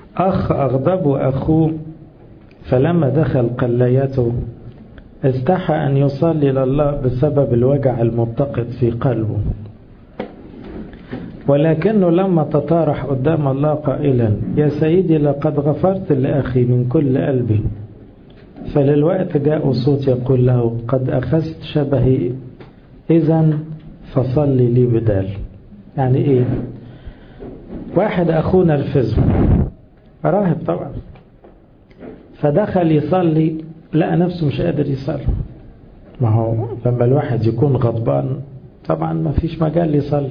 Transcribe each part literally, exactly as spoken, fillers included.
أخ أغضبه أخوه فلما دخل قليته استحى أن يصلي لله بسبب الوجع المتقد في قلبه، ولكنه لما تطارح قدام الله قائلا يا سيدي لقد غفرت لأخي من كل قلبي، فللوقت جاء صوت يقول له قد أخذت شبهي إذن فصلي لي بدال. يعني إيه؟ واحد أخونا الفزم راهب طبعا، فدخل يصلي لقى نفسه مش قادر يصلي. ما هو لما الواحد يكون غضبان طبعا ما فيش مجال يصلي،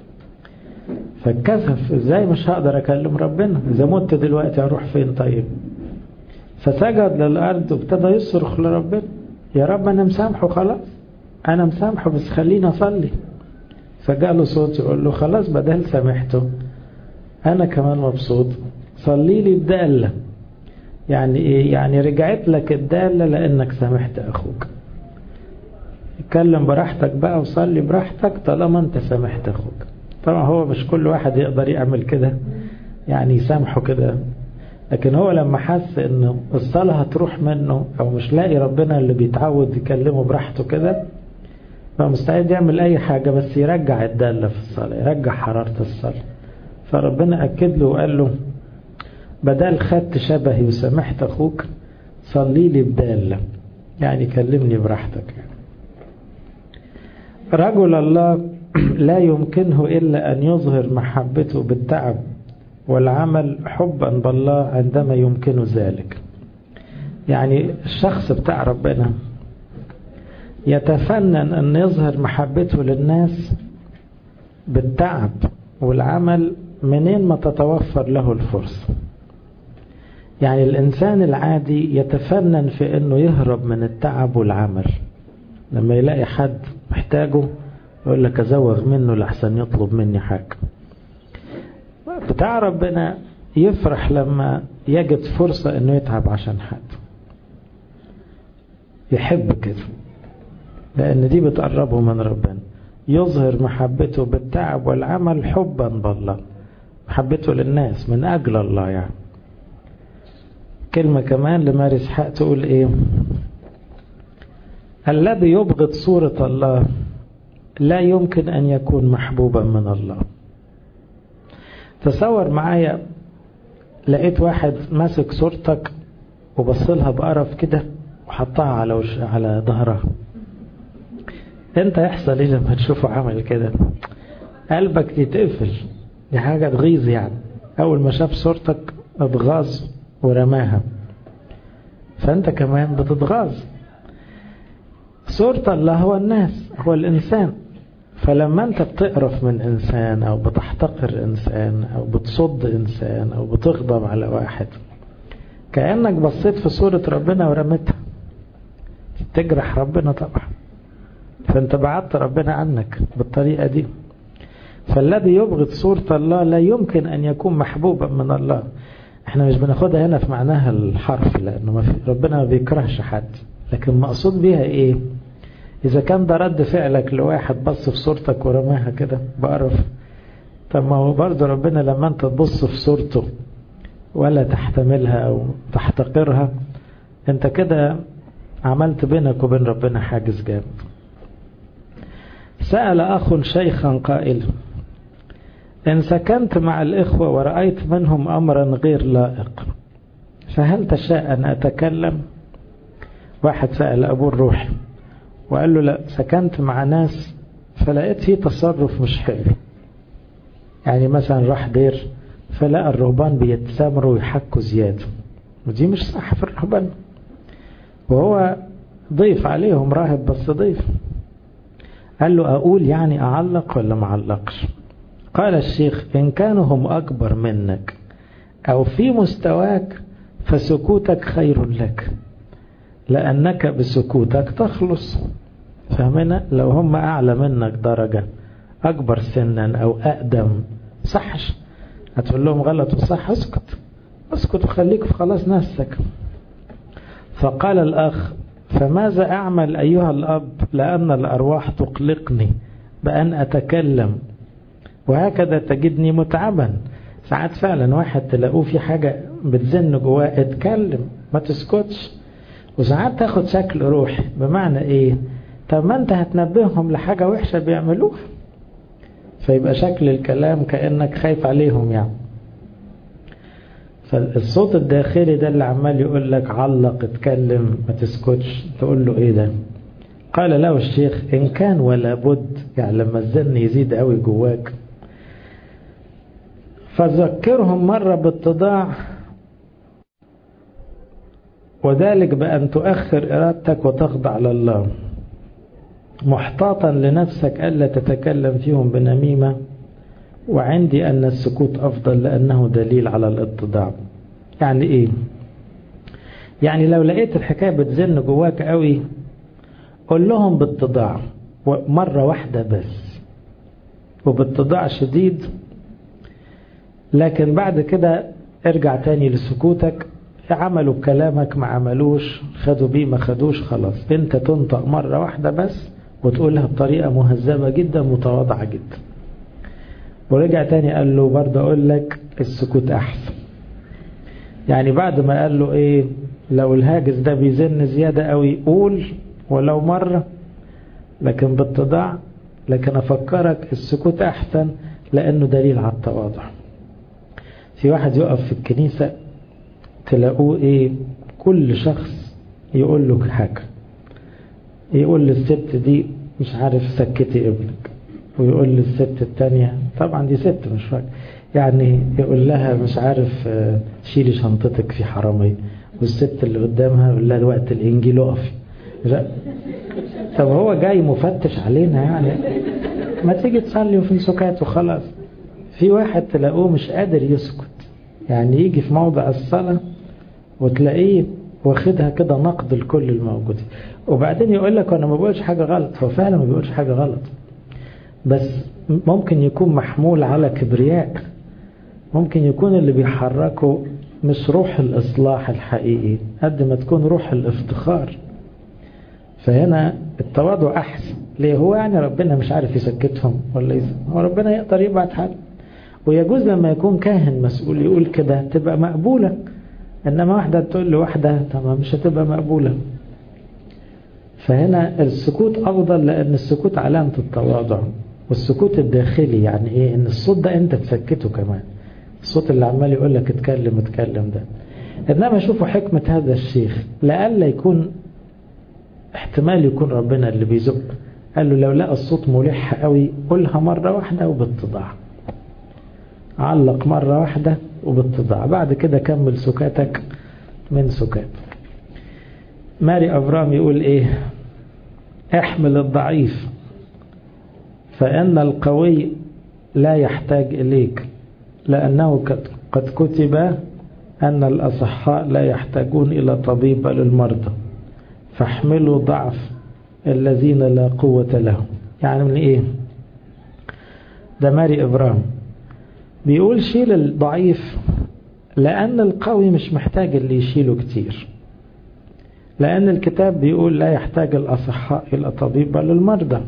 فاتكسف ازاي مش هقدر اكلم ربنا، اذا مت دلوقتي اروح فين طيب؟ فسجد للارض وابتدى يصرخ لربنا يا رب انا مسامحه خلاص، انا مسامحه بس خليني اصلي. فجاله صوت يقول له خلاص بدل سامحته انا كمان مبسوط، صلي لي بدالة. يعني ايه؟ يعني رجعت لك الدالة لانك سامحت اخوك. اتكلم براحتك بقى وصلي براحتك طالما انت سامحت اخوك. طبعا هو مش كل واحد يقدر يعمل كده يعني يسامحه كده، لكن هو لما حس انه الصلاة هتروح منه او مش لاقي ربنا اللي بيتعود يكلمه براحته كده، فمستعد يعمل اي حاجة بس يرجع الدالة في الصلاة، يرجع حرارة الصلاة. فربنا اكد له وقال له بدل خدت شبهي وسامحت اخوك صلي لي بدالة، يعني كلمني براحتك. رجل الله لا يمكنه إلا أن يظهر محبته بالتعب والعمل حبا بالله عندما يمكن ذلك. يعني الشخص بتاع ربنا يتفنن أن يظهر محبته للناس بالتعب والعمل منين ما تتوفر له الفرصة. يعني الإنسان العادي يتفنن في أنه يهرب من التعب والعمل، لما يلاقي حد محتاجه يقول لك أزوغ منه لحسن يطلب مني حاجة. بتاع ربنا يفرح لما يجد فرصة أنه يتعب عشان حد، يحب كده لأن دي بتقربه من ربنا. يظهر محبته بالتعب والعمل حبا بالله، محبته للناس من أجل الله. يعني كلمة كمان لماري إسحاق تقول إيه؟ الذي يبغض صورة الله لا يمكن أن يكون محبوبا من الله. تصور معايا لقيت واحد ماسك صورتك وبصلها بقرف كده وحطها على وش على ظهرها، انت يحصل ايه لما تشوفه عمل كده؟ قلبك يتقفل، دي حاجة تغيظ. يعني اول ما شاف صورتك اتغاظ ورماها، فانت كمان بتتغاظ. صورة الله هو الناس، هو الإنسان. فلما أنت بتقرف من إنسان أو بتحتقر إنسان أو بتصد إنسان أو بتغضب على واحد، كأنك بصيت في صورة ربنا ورمتها، تجرح ربنا طبعا، فأنت بعدت ربنا عنك بالطريقة دي. فالذي يبغض صورة الله لا يمكن أن يكون محبوبا من الله. احنا مش بناخدها هنا في معناها الحرف، لأنه ما في ربنا ما بيكرهش حد، لكن مقصود بيها إيه؟ إذا كان ده رد فعلك لواحد بص في صورتك ورماها كده بقرف، طب ما هو برضه ربنا لما أنت تبص في صورته ولا تحتملها أو تحتقرها، أنت كده عملت بينك وبين ربنا حاجز جامد. سأل أخ شيخا قائلا إن سكنت مع الإخوة ورأيت منهم أمرا غير لائق فهل تشاء أن أتكلم؟ واحد سأل أبوه الروحي وقال له لا، سكنت مع ناس فلقيت فيه تصرف مش حلو. يعني مثلا راح دير فلقى الرهبان بيتسامروا ويحكوا زيادة، ودي مش صح في الرهبان، وهو ضيف عليهم، راهب بس ضيف. قال له أقول يعني أعلق ولا ما أعلقش؟ قال الشيخ إن كانوا هم أكبر منك أو في مستواك فسكوتك خير لك، لأنك بسكوتك تخلص. فهمنا؟ لو هم أعلى منك درجة، أكبر سنا أو أقدم، صحش هتقول لهم غلط وصح، اسكت اسكت وخليك في خلاص نفسك. فقال الأخ فماذا أعمل أيها الأب لأن الأرواح تقلقني بأن أتكلم وهكذا تجدني متعبا، ساعات فعلا واحد تلاقوه في حاجة بتزن جواه، اتكلم ما تسكتش. وساعات تاخد شكل روحي، بمعنى ايه؟ طب ما انت هتنبههم لحاجة وحشة بيعملوها، فيبقى شكل الكلام كأنك خايف عليهم يعني. فالصوت الداخلي ده اللي عمال يقول لك علق، اتكلم ما تسكتش، تقول له ايه ده؟ قال له الشيخ ان كان ولا بد، يعني لما الزن يزيد قوي جواك، فذكرهم مرة بالتضاع، وذلك بأن تؤخر إرادتك وتخضع لله، محتاطا لنفسك ألا تتكلم فيهم بنميمة، وعندي أن السكوت أفضل لأنه دليل على الاتضاع. يعني إيه؟ يعني لو لقيت الحكاية بتزن جواك قوي، قل لهم باتضاع مرة واحدة بس، وباتضاع شديد، لكن بعد كده ارجع تاني لسكوتك. عملوا بكلامك ما عملوش، خدوا بيه ما خدوش، خلاص انت تنطق مرة واحدة بس وتقولها بطريقة مهذبة جدا متواضعة جدا. ورجع تاني قال له برضه اقول لك السكوت احسن. يعني بعد ما قال له ايه، لو الهاجس ده بيزن زيادة قوي قول ولو مرة، لكن باتضاع، لكن افكرك السكوت احسن لانه دليل على التواضع. في واحد يقف في الكنيسة تلاقوه ايه، كل شخص يقول له حاجة، يقول للست دي مش عارف سكتي ابنك، ويقول للست التانية طبعا دي ست مش فاكر يعني، يقول لها مش عارف شيلي شنطتك في حرامية، والست اللي قدامها يقول لها وقت الانجيل اقفي. طب هو جاي مفتش علينا يعني؟ ما تيجي تصلي في سكات وخلاص. في واحد تلاقوه مش قادر يسكت، يعني يجي في موضع الصلاة وتلاقيه واخدها كده نقد لكل الموجودين، وبعدين يقول لك انا ما بقولش حاجة غلط. هو فعلا ما بيقولش حاجة غلط، بس ممكن يكون محمول على كبرياء، ممكن يكون اللي بيحركه مش روح الإصلاح الحقيقي قد ما تكون روح الافتخار. فهنا التواضع أحسن. ليه؟ هو يعني ربنا مش عارف يسكتهم ولا يزن. هو ربنا يقدر يبعت حل، ويجوز لما يكون كاهن مسؤول يقول كده تبقى مقبولة، إنما واحدة تقول لواحدة تمام مش هتبقى مقبولة. فهنا السكوت أفضل، لأن السكوت علامة التواضع. والسكوت الداخلي يعني إيه؟ إن الصوت ده أنت تسكته كمان، الصوت اللي عمال يقول لك اتكلم اتكلم ده. إنما شوفوا حكمة هذا الشيخ، لألا يكون احتمال يكون ربنا اللي بيزق، قال له لو لقى الصوت ملح قوي قولها مرة واحدة وباتضاع، علق مرة واحدة وباتضاع، بعد كده كمل سكاتك من سكات. ماري أفرام يقول إيه؟ احمل الضعيف فإن القوي لا يحتاج إليك، لأنه قد كتب أن الأصحاء لا يحتاجون إلى طبيب بل المرضى، فاحملوا ضعف الذين لا قوة لهم. يعني من إيه؟ ده ماري إبراهيم بيقول شيل الضعيف، لأن القوي مش محتاج اللي يشيله كتير، لأن الكتاب بيقول لا يحتاج الأصحاء إلى طبيب بل المرضى.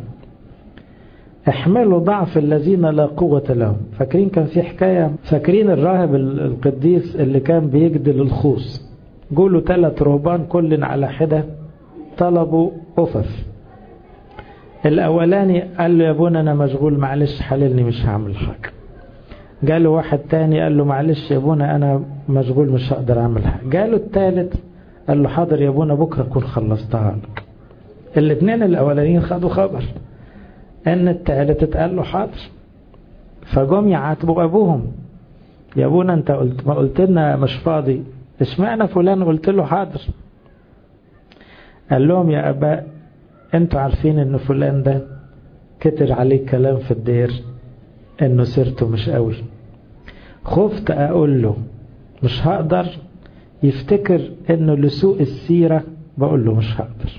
احملوا ضعف الذين لا قوة لهم. فاكرين كان في حكاية، فاكرين الراهب القديس اللي كان بيجدل الخوص، قولوا ثلاث رهبان كل على حدة طلبوا أفف. الأولاني قال له يا ابونا أنا مشغول معلش حللني مش هعمل حاجة. قال له واحد تاني قال له معلش يا ابونا أنا مشغول مش هقدر أعمل حاجة. قال له الثالث قال له حاضر يا ابونا بكرة أكون خلصتها لك. الاثنين الأولانيين خدوا خبر ان الثالث اتقال له حاضر، فجم يعاتبوا ابوهم، يا ابونا انت قلت ما قلت لنا مش فاضي، اشمعنى فلان قلت له حاضر؟ قال لهم يا اباء انتوا عارفين ان فلان ده كتر عليه كلام في الدير انه سيرته مش قوي، خفت اقول له مش هقدر يفتكر انه لسوء السيرة بقول له مش هقدر،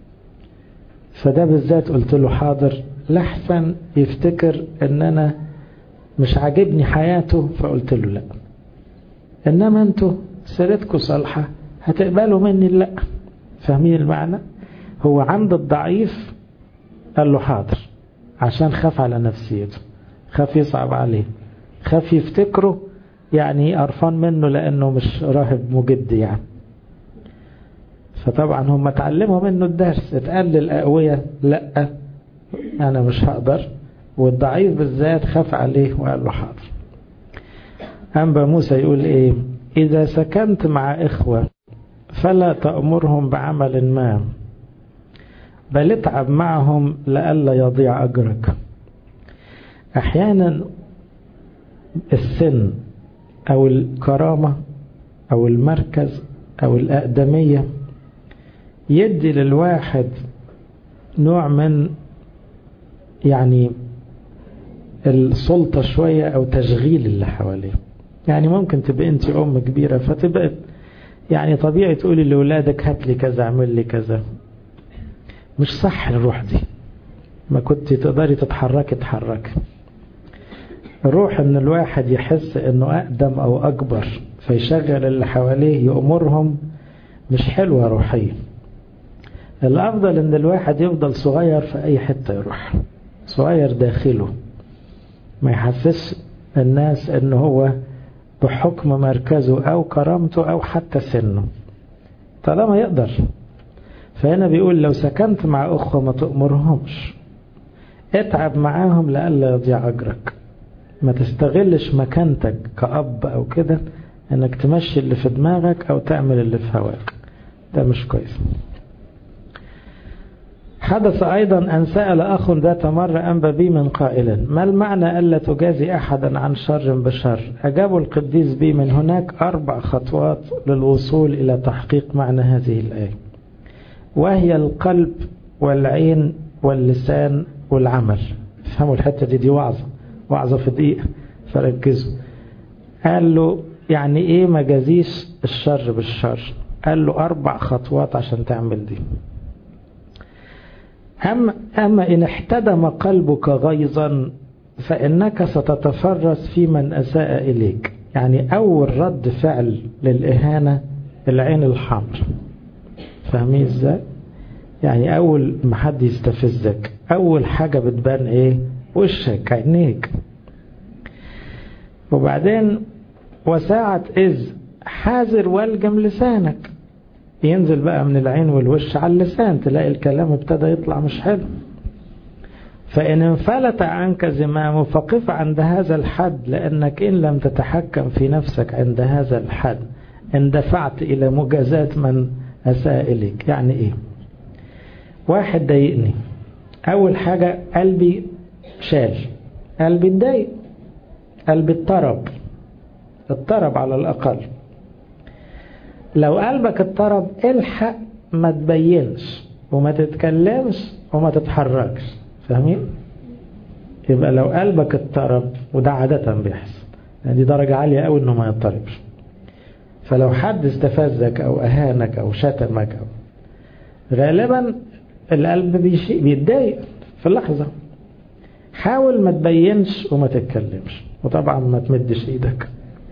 فده بالذات قلت له حاضر لحسن يفتكر ان انا مش عاجبني حياته فقلت له لا. انما انتوا سيرتكم صالحة هتقبلوا مني لا. فاهمين المعنى؟ هو عند الضعيف قال له حاضر عشان خاف على نفسيته، خاف يصعب عليه، خاف يفتكره يعني قرفان منه لأنه مش راهب مجد يعني. فطبعا هم اتعلموا منه الدرس، اتقال للأقوياء لا أنا مش هقدر، والضعيف بالذات خاف عليه وقال له حاضر. أنبا موسى يقول إيه؟ إذا سكنت مع إخوة فلا تأمرهم بعمل ما، بل اتعب معهم لئلا يضيع أجرك. أحيانا السن أو الكرامة أو المركز أو الأقدمية يدي للواحد نوع من يعني السلطة شوية أو تشغيل اللي حواليه. يعني ممكن تبقى أنت أم كبيرة فتبقى يعني طبيعي تقولي لأولادك هات لي كذا اعمل لي كذا. مش صح الروح دي، ما كنت تقدري تتحركي تحركي. الروح ان الواحد يحس انه اقدم او اكبر فيشغل اللي حواليه يأمرهم، مش حلوة روحية. الافضل ان الواحد يفضل صغير في اي حتة يروح، صغير داخله، ما يحسس الناس انه هو بحكم مركزه او كرامته او حتى سنه طالما يقدر. فهنا بيقول لو سكنت مع اخوة ما تأمرهمش، اتعب معاهم لألا يضيع اجرك. ما تستغلش مكانتك كأب او كده انك تمشي اللي في دماغك او تعمل اللي في هواك، ده مش كويس. حدث أيضا أن سأل أخ ذات مرة أنبا بي من قائلا ما المعنى ألا تجازي أحدا عن شر بشر؟ أجاب القديس بي من هناك أربع خطوات للوصول إلى تحقيق معنى هذه الآية، وهي القلب والعين واللسان والعمل. فهموا الحتة دي، دي وعظة وعظة في دقيقة فركزوا. قال له يعني إيه ما جازيش الشر بالشر؟ قال له أربع خطوات عشان تعمل دي. أما, أما إن احتدم قلبك غيظا فإنك ستتفرس في من أساء إليك. يعني أول رد فعل للإهانة العين الحمر. فاهمين إزاي؟ يعني أول ما حد يستفزك أول حاجة بتبان إيه؟ وشك، عينيك. وبعدين وساعة إذ حاذر والجم لسانك، ينزل بقى من العين والوش على اللسان، تلاقي الكلام ابتدى يطلع مش حلو. فإن انفلت عنك زمامه فقف عند هذا الحد، لأنك إن لم تتحكم في نفسك عند هذا الحد اندفعت إلى مجازاة من أساء إليك. يعني إيه؟ واحد ضايقني، أول حاجة قلبي شال، قلبي اتضايق، قلبي اضطرب، اضطرب على الأقل. لو قلبك اضطرب الحق ما تبينش وما تتكلمش وما تتحركش. فاهمين؟ يبقى لو قلبك اضطرب، وده عادة بيحصل، يعني دي درجة عالية قوي انه ما يضطربش. فلو حد استفزك او اهانك او شتمك أو غالبا القلب بيشي بيتضايق في اللحظة. حاول ما تبينش وما تتكلمش، وطبعا ما تمدش ايدك.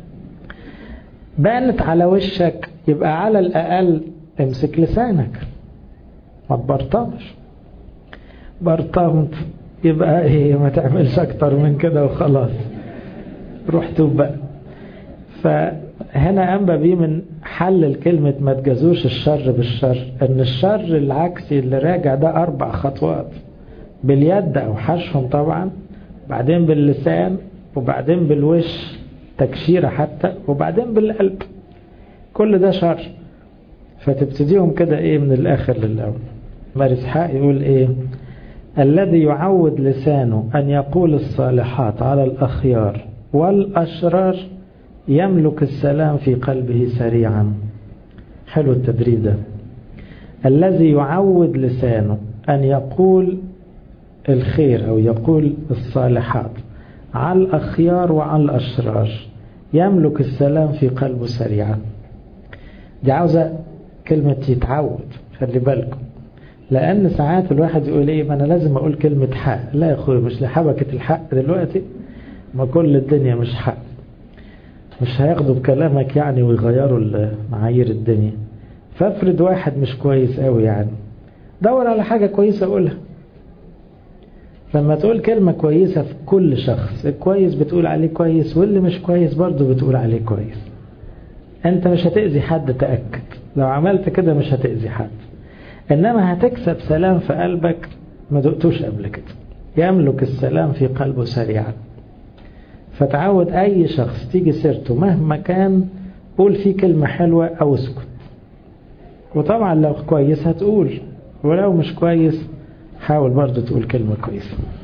بانت على وشك يبقى على الأقل امسك لسانك، ما تبرطمش. برطمت يبقى ايه؟ ما تعملش اكتر من كده وخلاص، روح توب بقى. فهنا أنبا بيه من حل كلمة ما تجازوش الشر بالشر، ان الشر العكسي اللي راجع ده اربع خطوات، باليد او حشهم طبعا، بعدين باللسان، وبعدين بالوش تكشيرة حتى، وبعدين بالقلب. كل ده شر. فتبتديهم كده ايه من الاخر للاول. مارس حق يقول ايه؟ الذي يعود لسانه ان يقول الصالحات على الاخيار والاشرار يملك السلام في قلبه سريعا. حلو التدريب ده. الذي يعود لسانه ان يقول الخير او يقول الصالحات على الأخيار وعلى الأشرار يملك السلام في قلبه سريعا. دي عاوزة كلمة يتعود، خلي بالكم، لأن ساعات الواحد يقول إيه ما أنا لازم أقول كلمة حق. لا يا أخوي، مش لحبكة الحق دلوقتي، ما كل الدنيا مش حق، مش هياخدوا بكلامك يعني ويغيروا معايير الدنيا. فافرض واحد مش كويس قوي، يعني دور على حاجة كويسة أقولها. لما تقول كلمة كويسة في كل شخص، الكويس بتقول عليه كويس، واللي مش كويس برضه بتقول عليه كويس. انت مش هتأذي حد، تأكد لو عملت كده مش هتأذي حد، انما هتكسب سلام في قلبك ما دقتوش قبل كده. يملك السلام في قلبه سريعا. فتعود اي شخص تيجي سيرته مهما كان قول فيه كلمة حلوة او اسكت. وطبعا لو كويس هتقول، ولو مش كويس حاول برضو تقول كلمة كويسة.